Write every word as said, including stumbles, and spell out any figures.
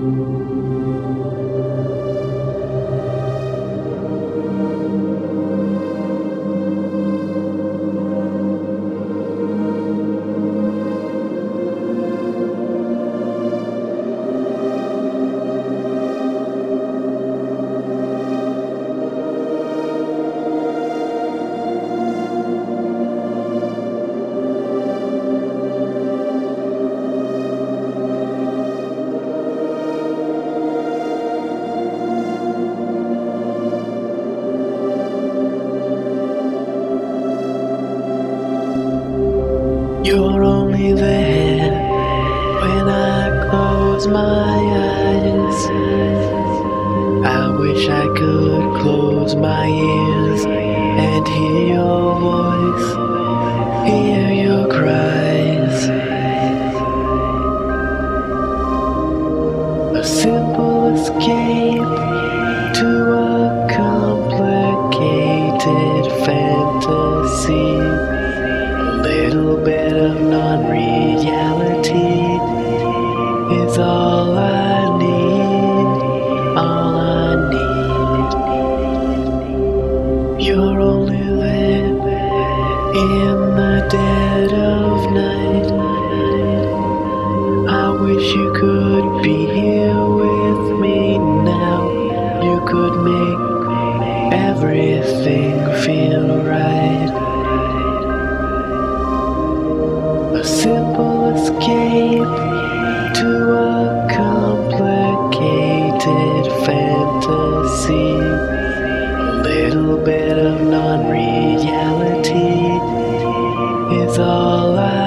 You're only there when I close my eyes. I wish I could close my ears and hear your voice, hear your cries. A simple escape to a complicated fantasy. A little bit of non-reality is all I need, all I need. You're only there in the dead of night. I wish you could be here with me now. You could make everything feel right. A simple escape to a complicated fantasy. A little bit of non-reality is all I